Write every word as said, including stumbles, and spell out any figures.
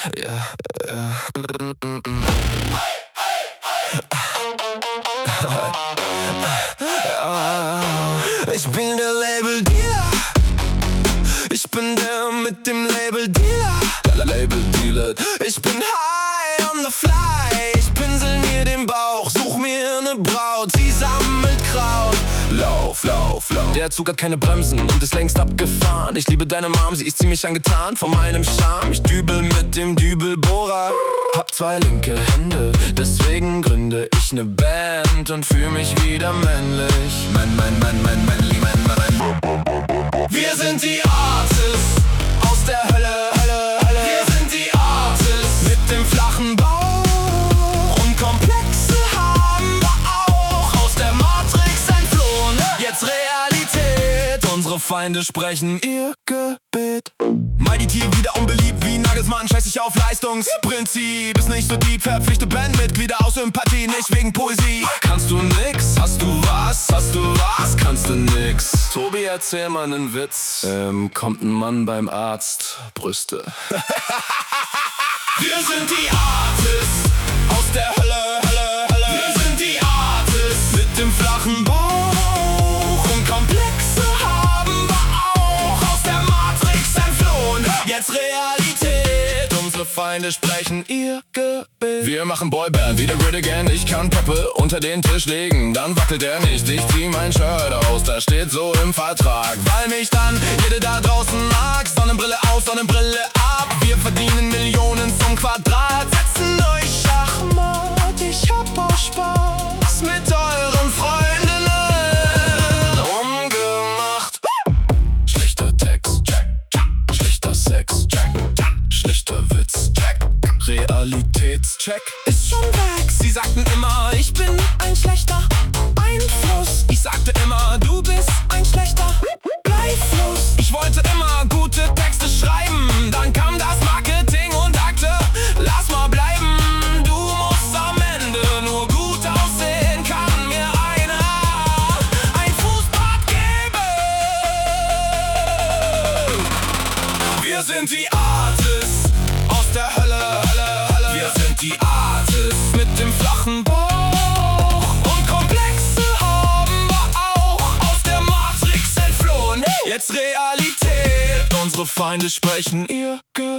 Ja, ja. Ich bin der Label-Dealer. Ich bin der mit dem Label-Dealer. Label-Dealer. Ich bin high on the fly. Ich pinsel mir den Bauch, such mir ne Braut. Sie sammelt Kraut. Lauf, lauf, lauf. Der Zug hat keine Bremsen und ist längst abgefahren. Ich liebe deine Mom, sie ist ziemlich angetan von meinem Charme. Ich dübel mit dem Dübelbohrer. Hab zwei linke Hände, deswegen gründe ich ne Band und fühl mich wieder männlich. Man, man, man, man, männlich, man, man. Wir sind die Artists aus der Hölle, Hölle, Hölle. Wir sind die Artists mit dem flachen Bauch und Komplexe haben wir auch. Aus der Matrix entflohen, jetzt Realität. Unsere Feinde sprechen ihr Gebet. Mighty T wieder unbeliebt wie Nagelsmann, scheiß ich auf Leistungsprinzip. Ist nicht so deep, verpflichte Bandmitglieder aus Sympathie, nicht wegen Poesie. Kannst du nix? Hast du was? Hast du was? Kannst du nix? Tobi, erzähl mal nen Witz. Ähm, kommt ein Mann beim Arzt, Brüste. Wir sind die Artists aus der Hölle, Hölle, Hölle. Wir sind die Artists mit dem flachen Bauch und Komplexe haben wir auch. Aus der Matrix entflohen, jetzt Realität. Unsere Feinde sprechen ihr Gebet. Wir machen Boyband, wieder Grid Again. Ich kann Peppe unter den Tisch legen, dann wackelt er nicht. Ich zieh mein Shirt aus, das steht so im Vertrag. Weil mich dann jede da draußen mag. Sonnenbrille auf, Sonnenbrille ab. Wir verdienen Millionen zum Quadrat. Setzen euch Schachmatt, ich hab auch Spaß mit euren Freundinnen rumgemacht. Schlechter Text, check, schlechter Sex, check, schlechter Witz, check, Realitätscheck ist schon weg. Sie sagten immer, ich bin ein schlechter Einfluss. Ich sagte immer, du bist ein schlechter Beifluss. Ich wollte immer gute Texte schreiben, dann kam das Marketing und sagte, lass mal bleiben. Du musst am Ende nur gut aussehen, kann mir einer ein Fußbad geben. Wir sind die Artists aus der Hölle, Hölle, Hölle. Wir sind die Artists mit dem flachen Bauch und Komplexe haben wir auch. Aus der Matrix entflohen, jetzt Realität. Unsere Feinde sprechen ihr Gebet.